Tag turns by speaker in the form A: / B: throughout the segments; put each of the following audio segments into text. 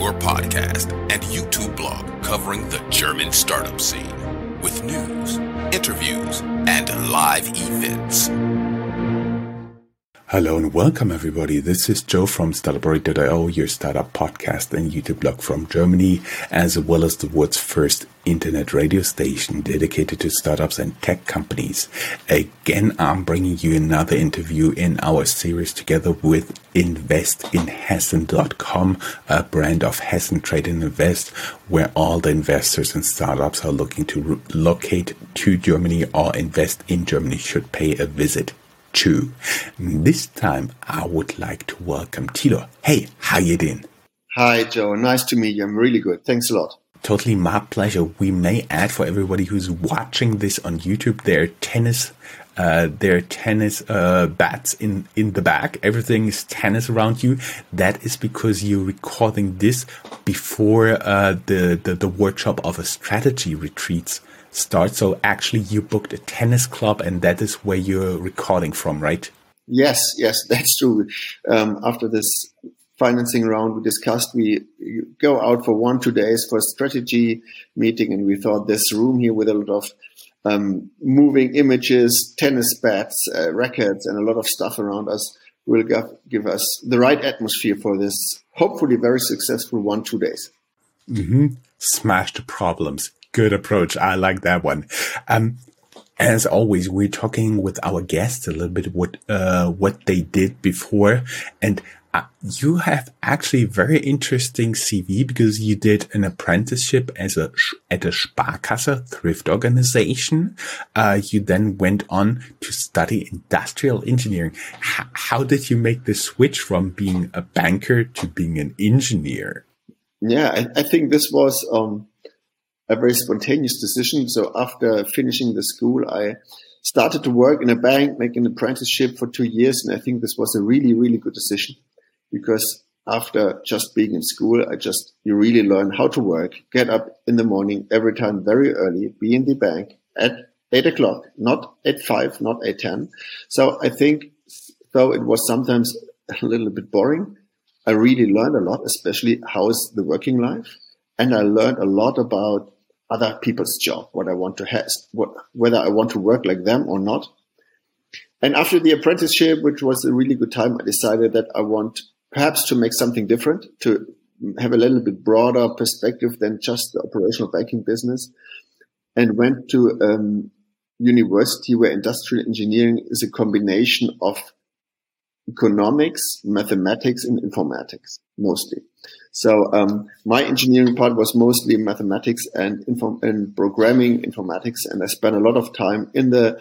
A: your podcast and YouTube blog covering the German startup scene with news, interviews, and live events.
B: Hello and welcome everybody. This is Joe from Startuprad.io, your startup podcast and YouTube blog from Germany, as well as the world's first internet radio station dedicated to startups and tech companies. Again, I'm bringing you another interview in our series together with investinhessen.com, a brand of Hessen Trade and Invest, where all the investors and startups are looking to relocate to Germany or invest in Germany should pay a visit. This time I would like to welcome Tilo. Hey, how you doing?
C: Hi Joe, nice to meet you. I'm really good. Thanks a lot.
B: Totally my pleasure. We may add for everybody who's watching this on YouTube, there are tennis bats in the back. Everything is tennis around you. That is because you're recording this before the workshop of a strategy retreats start. So actually you booked a tennis club and that is where you're recording from, right?
C: Yes, that's true. After this financing round we discussed, we go out for 1-2 days for a strategy meeting, and we thought this room here with a lot of moving images, tennis bats, rackets, and a lot of stuff around us will give us the right atmosphere for this hopefully very successful 1-2 days.
B: Smash the problems. Good approach. I like that one. As always, we're talking with our guests a little bit what they did before, and you have actually very interesting CV because you did an apprenticeship at a Sparkasse thrift organization. You then went on to study industrial engineering. How did you make the switch from being a banker to being an engineer?
C: Yeah, I think this was a very spontaneous decision. So after finishing the school, I started to work in a bank, making an apprenticeship for 2 years. And I think this was a really, really good decision because after just being in school, you really learn how to work, get up in the morning every time very early, be in the bank at 8 o'clock, not at 5, not at 10. So I think though it was sometimes a little bit boring, I really learned a lot, especially how is the working life. And I learned a lot about other people's job, what I want to have, whether I want to work like them or not. And after the apprenticeship, which was a really good time, I decided that I want perhaps to make something different, to have a little bit broader perspective than just the operational banking business, and went to university where industrial engineering is a combination of economics, mathematics, and informatics, mostly. So my engineering part was mostly mathematics and programming informatics, and I spent a lot of time in the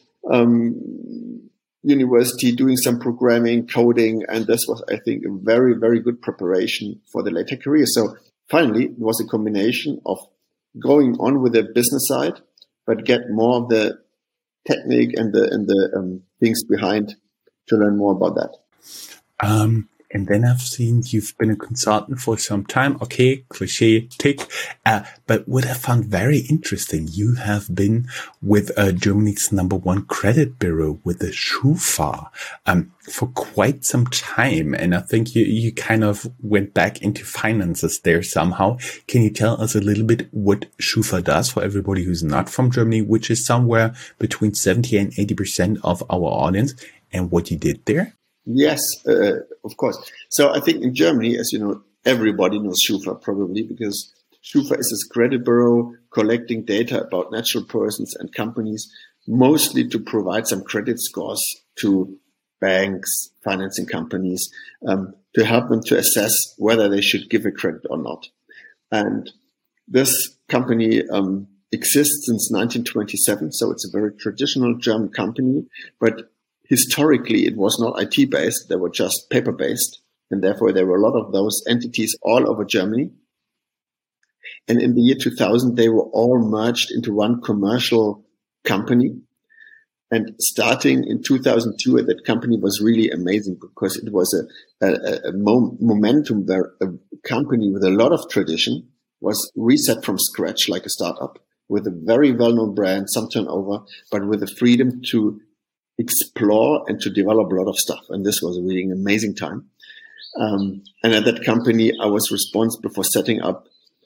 C: university doing some programming, coding, and this was, I think, a very, very good preparation for the later career. So finally, it was a combination of going on with the business side, but get more of the technique and the things behind to learn more about that.
B: And then I've seen you've been a consultant for some time. Okay, cliche, tick. But what I found very interesting, you have been with Germany's #1 credit bureau, with the Schufa, for quite some time. And I think you kind of went back into finances there somehow. Can you tell us a little bit what Schufa does for everybody who's not from Germany, which is somewhere between 70 and 80% of our audience, and what you did there?
C: Yes, of course. So I think in Germany, as you know, everybody knows Schufa probably because Schufa is this credit bureau collecting data about natural persons and companies, mostly to provide some credit scores to banks, financing companies, to help them to assess whether they should give a credit or not. And this company exists since 1927, so it's a very traditional German company, but historically, it was not IT-based. They were just paper-based. And therefore, there were a lot of those entities all over Germany. And in the year 2000, they were all merged into one commercial company. And starting in 2002, that company was really amazing because it was a momentum where a company with a lot of tradition was reset from scratch like a startup with a very well-known brand, some turnover, but with the freedom to explore and to develop a lot of stuff. And this was really an amazing time. And at that company, I was responsible for setting up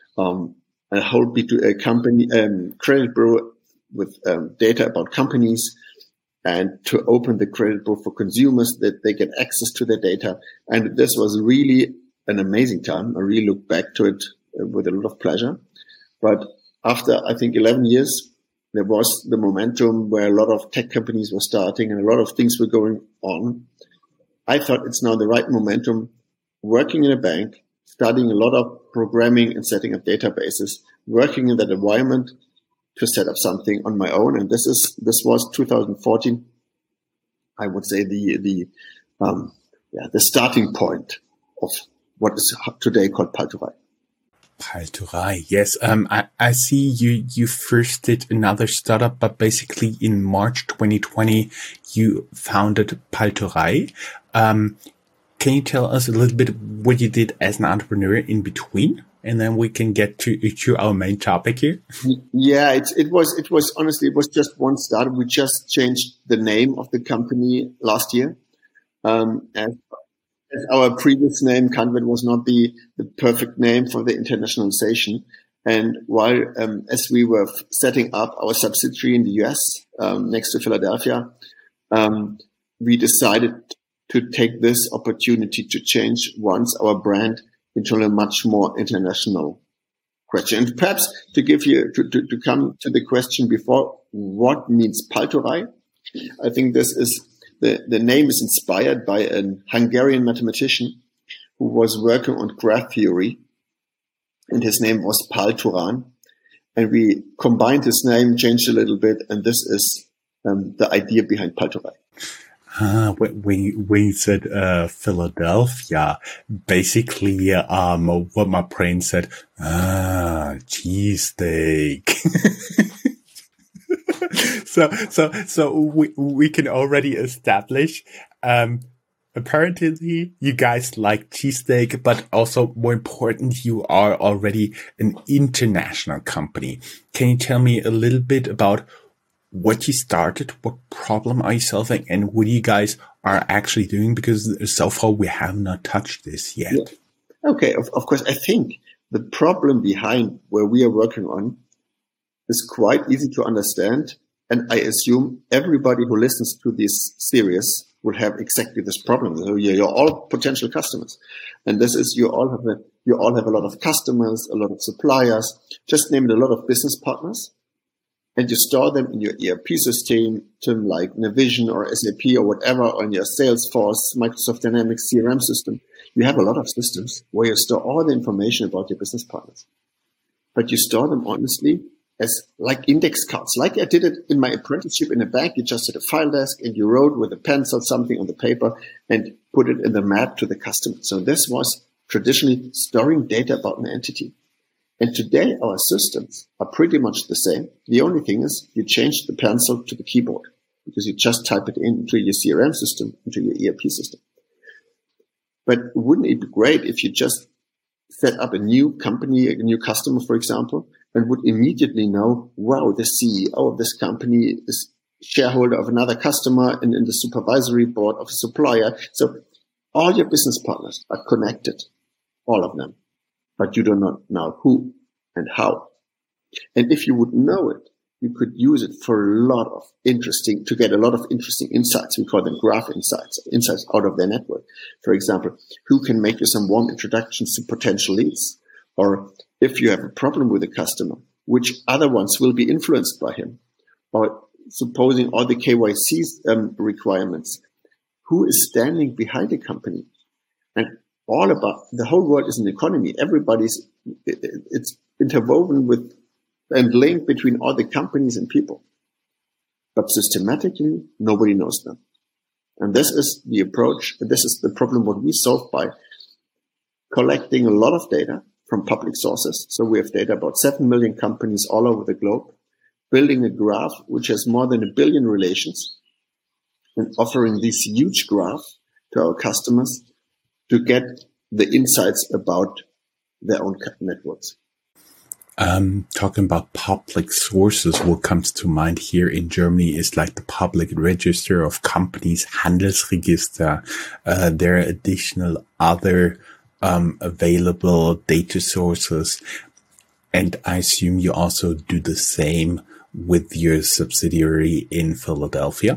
C: a whole B2A company, credit bureau with data about companies, and to open the credit bureau for consumers that they get access to their data. And this was really an amazing time. I really look back to it with a lot of pleasure. But after, I think, 11 years, there was the momentum where a lot of tech companies were starting and a lot of things were going on. I thought it's now the right momentum, working in a bank, studying a lot of programming and setting up databases, working in that environment to set up something on my own. And this was 2014, I would say the starting point of what is today called Palturai.
B: Palturai, yes. I see you first did another startup, but basically in March 2020, you founded Palturai. Can you tell us a little bit what you did as an entrepreneur in between? And then we can get to our main topic here.
C: Yeah, it was honestly, it was just one startup. We just changed the name of the company last year. As our previous name, Canvet, was not the perfect name for the internationalization. And while, as we were setting up our subsidiary in the US, next to Philadelphia, we decided to take this opportunity to change once our brand into a much more international question. And perhaps to give you, to come to the question before, what means Palturai? I think this is, the name is inspired by a Hungarian mathematician who was working on graph theory, and his name was Pál Turan. And we combined his name, changed a little bit, and this is the idea behind Palturai.
B: When you said Philadelphia, basically what my brain said, cheesesteak. So we can already establish apparently you guys like cheesesteak, but also more important, you are already an international company. Can you tell me a little bit about what you started, what problem are you solving, and what you guys are actually doing? Because so far we have not touched this yet.
C: Yeah. Okay, of course. I think the problem behind where we are working on is quite easy to understand. And I assume everybody who listens to this series will have exactly this problem. So you're all potential customers. And this is, you all have a lot of customers, a lot of suppliers, just named a lot of business partners. And you store them in your ERP system like Navision or SAP or whatever, on your Salesforce, Microsoft Dynamics CRM system. You have a lot of systems where you store all the information about your business partners. But you store them honestly as like index cards. Like I did it in my apprenticeship in a bank. You just had a file desk and you wrote with a pencil something on the paper and put it in the map to the customer. So this was traditionally storing data about an entity. And today, our systems are pretty much the same. The only thing is you change the pencil to the keyboard because you just type it into your CRM system, into your ERP system. But wouldn't it be great if you just set up a new company, a new customer, for example, and would immediately know, wow, the CEO of this company is shareholder of another customer and in the supervisory board of a supplier. So all your business partners are connected, all of them. But you do not know who and how. And if you would know it, you could use it for to get a lot of interesting insights. We call them graph insights out of their network. For example, who can make you some warm introductions to potential leads? Or if you have a problem with a customer, which other ones will be influenced by him? Or supposing all the KYC requirements, who is standing behind the company? And all about the whole world is an economy. It's interwoven with and linked between all the companies and people. But systematically, nobody knows them. And this is the approach. This is the problem what we solve by collecting a lot of data from public sources. So we have data about 7 million companies all over the globe, building a graph which has more than 1 billion relations and offering this huge graph to our customers to get the insights about their own networks.
B: Talking about public sources, what comes to mind here in Germany is like the public register of companies, Handelsregister. There are additional other available data sources. And I assume you also do the same with your subsidiary in Philadelphia?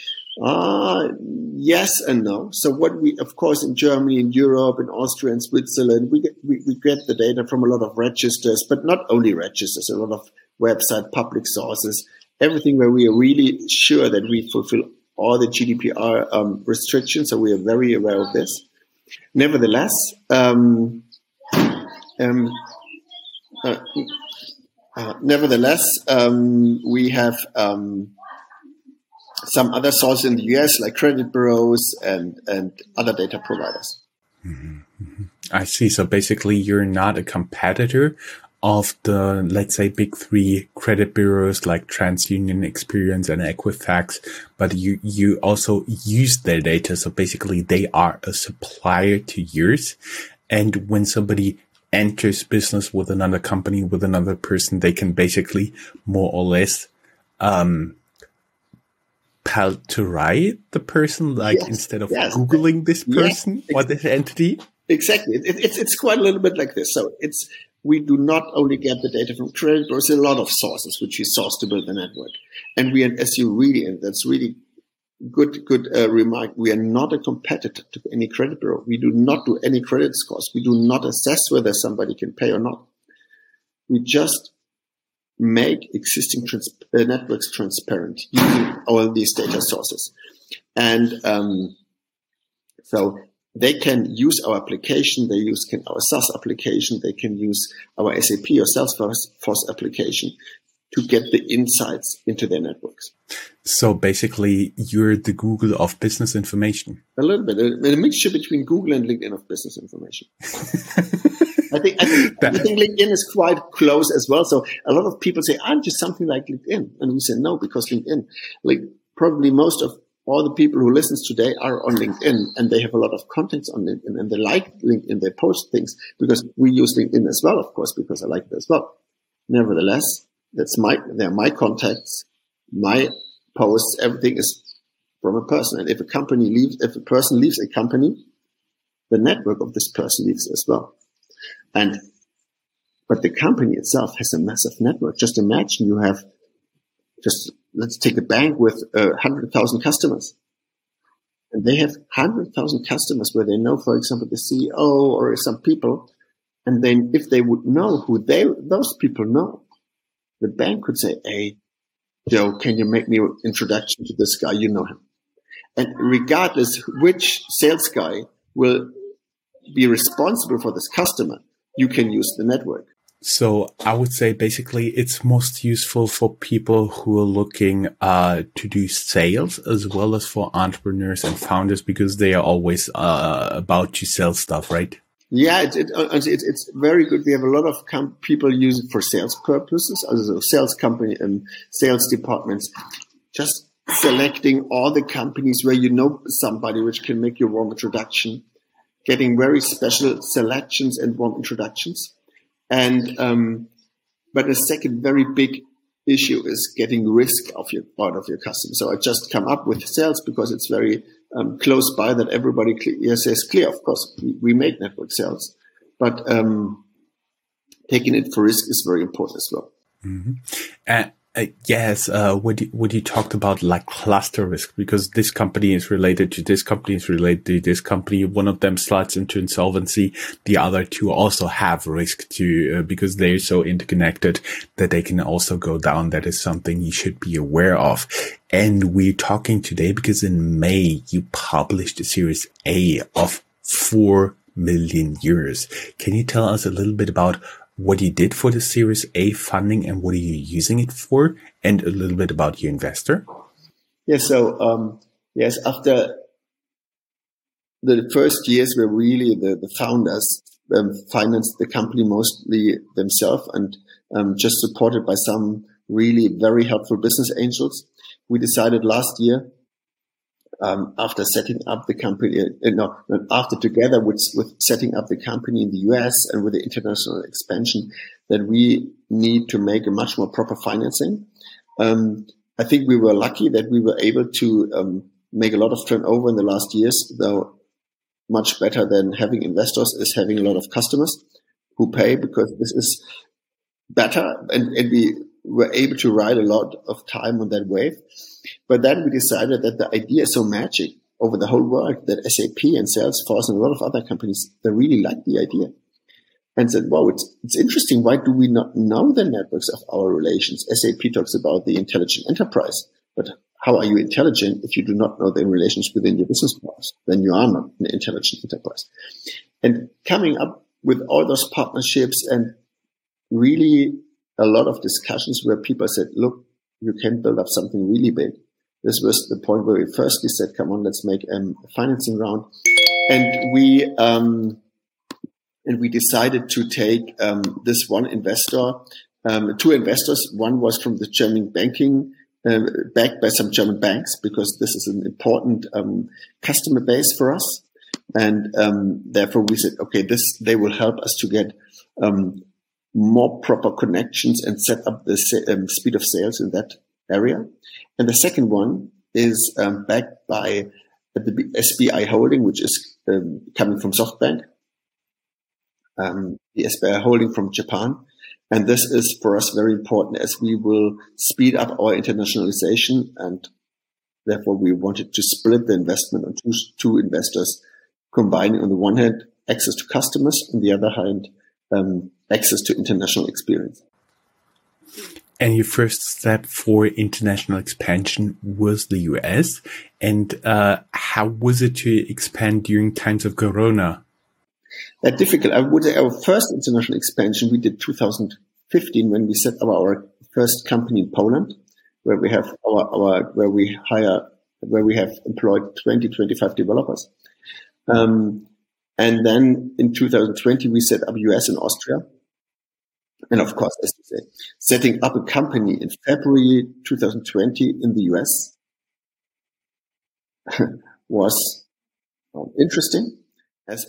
C: Yes and no. So what we, of course, in Germany, in Europe, in Austria, and Switzerland, we get the data from a lot of registers, but not only registers, a lot of website, public sources, everything where we are really sure that we fulfill all the GDPR restrictions. So we are very aware of this. Nevertheless, we have some other sources in the US, like credit bureaus and other data providers.
B: Mm-hmm. I see. So basically, you're not a competitor of the, let's say, big three credit bureaus like TransUnion, Experian, and Equifax, but you also use their data. So basically, they are a supplier to yours. And when somebody enters business with another company, with another person, they can basically more or less palterize the person, like instead of Googling this person or this entity.
C: Exactly. It's quite a little bit like this. So we do not only get the data from credit bureaus, there's a lot of sources which we source to build the network. And that's really good remark. We are not a competitor to any credit bureau. We do not do any credit scores. We do not assess whether somebody can pay or not. We just make existing networks transparent using all these data sources. And so they can use our application, our SaaS application, they can use our SAP or Salesforce application to get the insights into their networks.
B: So basically, you're the Google of business information.
C: A little bit, a mixture between Google and LinkedIn of business information. I think LinkedIn is quite close as well. So a lot of people say, aren't you something like LinkedIn? And we say no, because LinkedIn, like probably most of all the people who listen today are on LinkedIn, and they have a lot of contacts on LinkedIn, and they like LinkedIn, they post things, because we use LinkedIn as well, of course, because I like it as well. Nevertheless, they're my contacts, my posts, everything is from a person. And if a person leaves a company, the network of this person leaves as well. But the company itself has a massive network. Just imagine let's take a bank with 100,000 customers. And they have 100,000 customers where they know, for example, the CEO or some people. And then if they would know who those people know, the bank could say, hey, Joe, can you make me an introduction to this guy? You know him. And regardless which sales guy will be responsible for this customer, you can use the network.
B: So I would say basically it's most useful for people who are looking to do sales, as well as for entrepreneurs and founders, because they are always about to sell stuff, right?
C: Yeah, it's very good. We have a lot of people use it for sales purposes, also sales company and sales departments. Just selecting all the companies where you know somebody which can make you a warm introduction, getting very special selections and warm introductions. And but the second very big issue is getting risk out of your customer. So I just come up with sales because it's very close by that everybody says clear. Of course, we make network sales, but taking it for risk is very important as well.
B: Mm-hmm. Yes, what you talked about, like cluster risk, because this company is related to this company, is related to this company. One of them slides into insolvency. The other two also have risk to, because they're so interconnected that they can also go down. That is something you should be aware of. And we're talking today because in May, you published a Series A of 4 million euros. Can you tell us a little bit about what you did for the Series A funding and what are you using it for, and a little bit about your investor?
C: Yeah, so yes, after the first years where really the founders financed the company mostly themselves and just supported by some really very helpful business angels, we decided last year, after setting up the company, after together with setting up the company in the US and with the international expansion, that we need to make a much more proper financing. I think we were lucky that we were able to make a lot of turnover in the last years, though much better than having investors is having a lot of customers who pay, because this is better, and we were able to ride a lot of time on that wave. But then we decided that the idea is so magic over the whole world that SAP and Salesforce and a lot of other companies, they really like the idea and said, wow, it's interesting. Why do we not know the networks of our relations? SAP talks about the intelligent enterprise, but how are you intelligent if you do not know the relations within your business partners? Then you are not an intelligent enterprise. And coming up with all those partnerships and really a lot of discussions where people said, look, you can build up something really big. This was the point where we firstly said, come on, let's make a financing round. And we decided to take this one investor, two investors. One was from the German banking, backed by some German banks, because this is an important customer base for us. And therefore we said, okay, they will help us to get more proper connections and set up the speed of sales in that area. And the second one is backed by the SBI Holding, which is coming from SoftBank, the SBI Holding from Japan. And this is for us very important, as we will speed up our internationalization, and therefore we wanted to split the investment on two investors, combining on the one hand access to customers, on the other hand access to international experience.
B: And your first step for international expansion was the US. And how was it to expand during times of Corona?
C: Difficult. I would say our first international expansion we did 2015 when we set up our first company in Poland, where we have where we have employed 25 developers. And then in 2020 we set up US and Austria. And of course, as you say, setting up a company in February 2020 in the US was interesting. As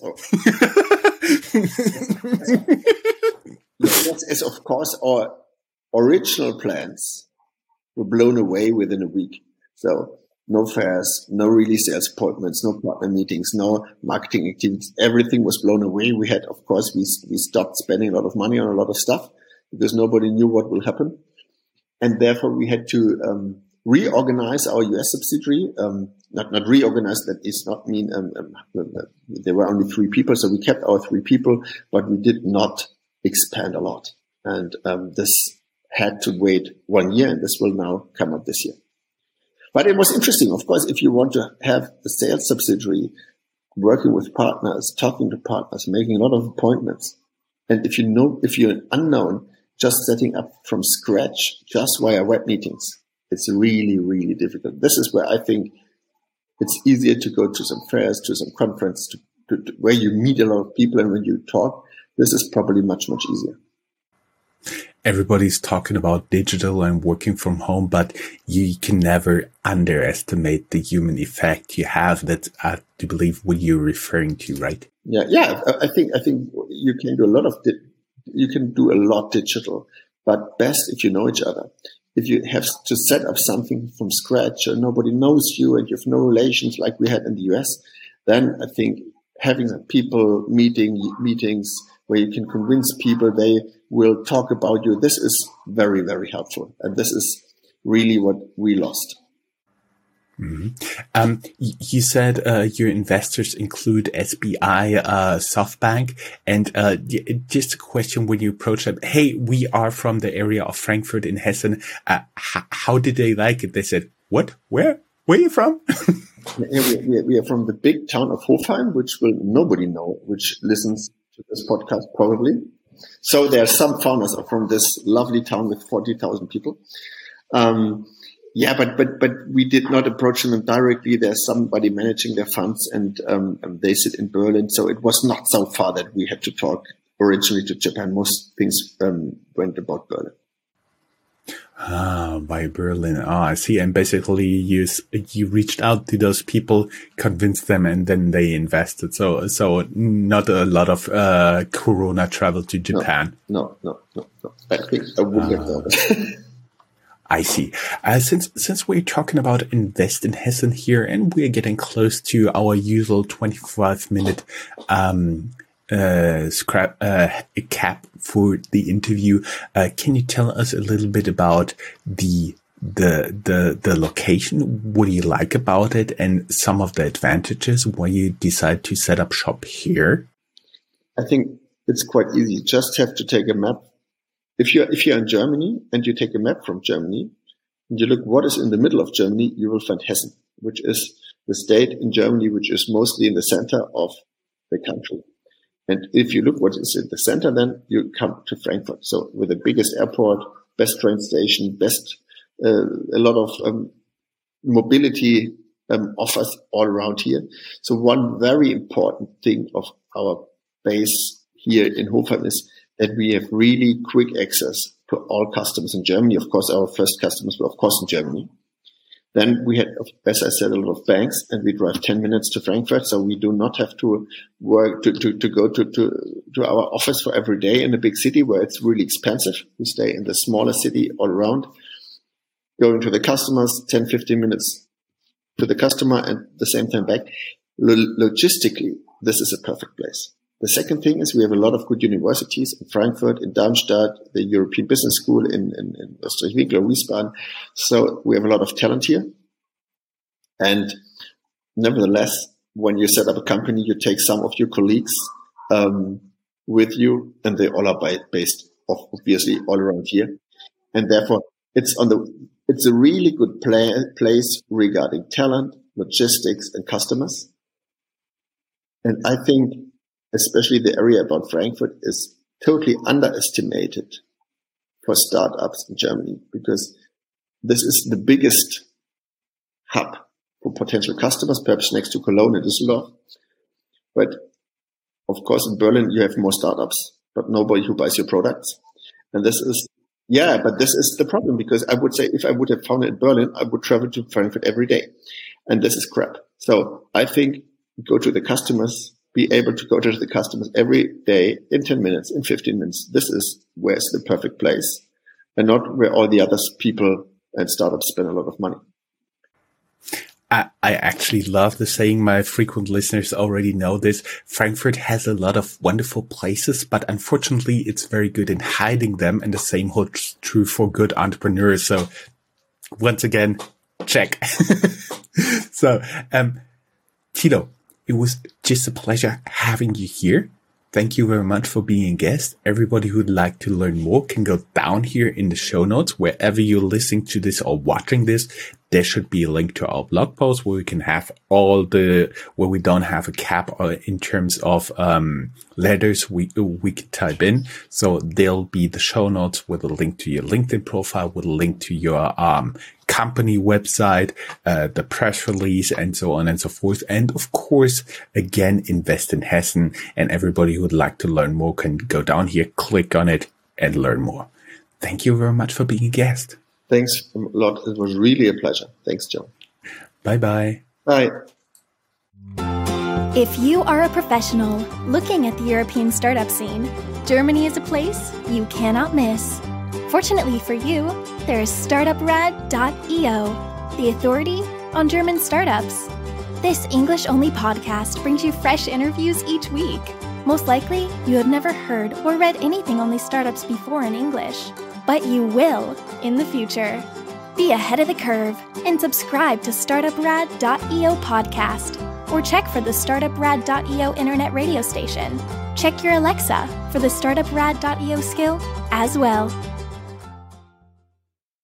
C: of course, our original plans were blown away within a week. So no fairs, no really sales appointments, no partner meetings, no marketing activities. Everything was blown away. We had, of course, we stopped spending a lot of money on a lot of stuff because nobody knew what will happen. And therefore we had to reorganize our US subsidiary. Not reorganize, that is not mean, there were only 3 people. So we kept our 3 people, but we did not expand a lot. And this had to wait 1 year, and this will now come up this year. But it was interesting. Of course, if you want to have a sales subsidiary, working with partners, talking to partners, making a lot of appointments. And if you're an unknown, just setting up from scratch, just via web meetings, it's really, really difficult. This is where I think it's easier to go to some fairs, to some conference, to where you meet a lot of people, and when you talk, this is probably much, much easier.
B: Everybody's talking about digital and working from home, but you can never underestimate the human effect you have. That's, I do believe, what you're referring to, right?
C: Yeah. I think you can do a lot digital, but best if you know each other. If you have to set up something from scratch and nobody knows you and you have no relations like we had in the US, then I think having people meetings where you can convince people they will talk about you, this is very, very helpful. And this is really what we lost.
B: Mm-hmm. You said your investors include SBI, SoftBank, and just a question: when you approach them, hey, we are from the area of Frankfurt in Hessen. How did they like it? They said, "What? Where are you from?"
C: we are from the big town of Hofheim, which will nobody know, which listens to this podcast probably. So there are some founders from this lovely town with 40,000 people. But we did not approach them directly. There's somebody managing their funds, and they sit in Berlin. So it was not so far that we had to talk originally to Japan. Most things went about Berlin.
B: By Berlin. I see. And basically you reached out to those people, convinced them, and then they invested. So not a lot of Corona travel to Japan.
C: No. I think I wouldn't have done it.
B: I see. Since we're talking about Invest in Hessen here, and we're getting close to our usual 25-minute cap for the interview, can you tell us a little bit about the location? What do you like about it, and some of the advantages why you decide to set up shop here?
C: I think it's quite easy. You just have to take a map. If you're in Germany and you take a map from Germany and you look what is in the middle of Germany, you will find Hessen, which is the state in Germany which is mostly in the center of the country. And if you look what is in the center, then you come to Frankfurt. So with the biggest airport, best train station, a lot of mobility offers all around here. So one very important thing of our base here in Hofheim is that we have really quick access to all customers in Germany. Of course, our first customers were, of course, in Germany. Then we had, as I said, a lot of banks, and we drive 10 minutes to Frankfurt. So we do not have to work to go to our office for every day in a big city where it's really expensive. We stay in the smaller city all around, going to the customers, 10, 15 minutes to the customer and the same time back. Logistically, this is a perfect place. The second thing is we have a lot of good universities in Frankfurt, in Darmstadt, the European Business School in Österreich-Winkel, Wiesbaden. So we have a lot of talent here. And nevertheless, when you set up a company, you take some of your colleagues with you, and they all are based obviously all around here. And therefore, it's a really good place regarding talent, logistics, and customers. And I think especially the area about Frankfurt is totally underestimated for startups in Germany, because this is the biggest hub for potential customers, perhaps next to Cologne and Düsseldorf. But of course, in Berlin, you have more startups, but nobody who buys your products. And this is the problem, because I would say if I would have found it in Berlin, I would travel to Frankfurt every day. And this is crap. So I think go to the customers, be able to go to the customers every day in 10 minutes, in 15 minutes. This is where's the perfect place, and not where all the other people and startups spend a lot of money.
B: I actually love the saying. My frequent listeners already know this. Frankfurt has a lot of wonderful places, but unfortunately it's very good in hiding them. And the same holds true for good entrepreneurs. So once again, check. So, Tilo, it was just a pleasure having you here. Thank you very much for being a guest. Everybody who'd like to learn more can go down here in the show notes. Wherever you're listening to this or watching this, there should be a link to our blog post where we can have where we don't have a cap in terms of letters we can type in. So there'll be the show notes with a link to your LinkedIn profile, with a link to your company website, the press release, and so on and so forth. And of course, again, Invest in Hessen, and everybody who would like to learn more can go down here, click on it, and learn more. Thank you very much for being a guest.
C: Thanks a lot. It was really a pleasure. Thanks, John.
B: Bye-bye.
C: Bye.
D: If you are a professional looking at the European startup scene, Germany is a place you cannot miss. Fortunately for you, there is StartupRad.io, the authority on German startups. This English-only podcast brings you fresh interviews each week. Most likely, you have never heard or read anything on these startups before in English, but you will in the future. Be ahead of the curve and subscribe to StartupRad.io podcast, or check for the StartupRad.io internet radio station. Check your Alexa for the StartupRad.io skill as well.